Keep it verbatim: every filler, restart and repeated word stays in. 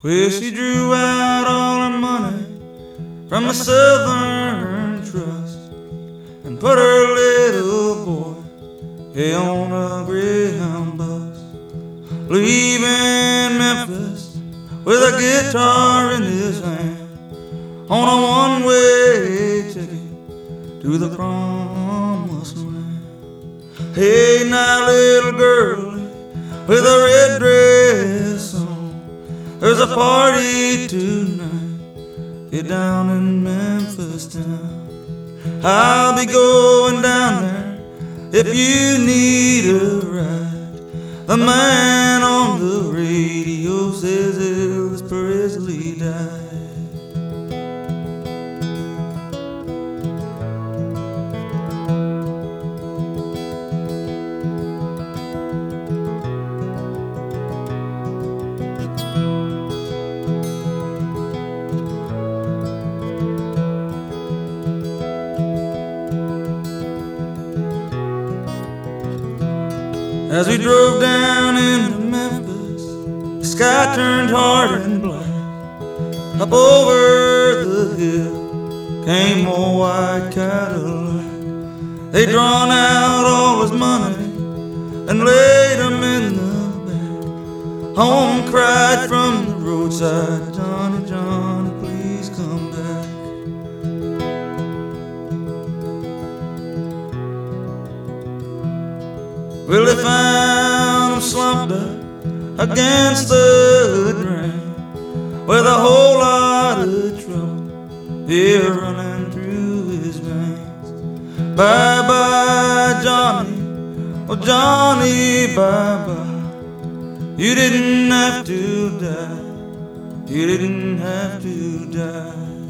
Well, she drew out all her money from a Southern Trust and put her little boy hey, on a Greyhound bus, leaving Memphis with a guitar in his hand on a one-way ticket to the promised land. Hey, now, little girlie with a red dress on, there's a party tonight, get down in Memphis town. I'll be going down there if you need a ride. The man on the radio says Elvis Presley died. As we drove down into Memphis, the sky turned hard and black. Up over the hill came a white Cadillac. They'd drawn out all his money and laid him in the back. Home cried from the roadside, Johnny, Johnny, please come back. Well, they found him slumped up against the drain with a whole lot of trouble here running through his veins. Bye-bye, Johnny, oh Johnny, bye-bye. You didn't have to die, you didn't have to die.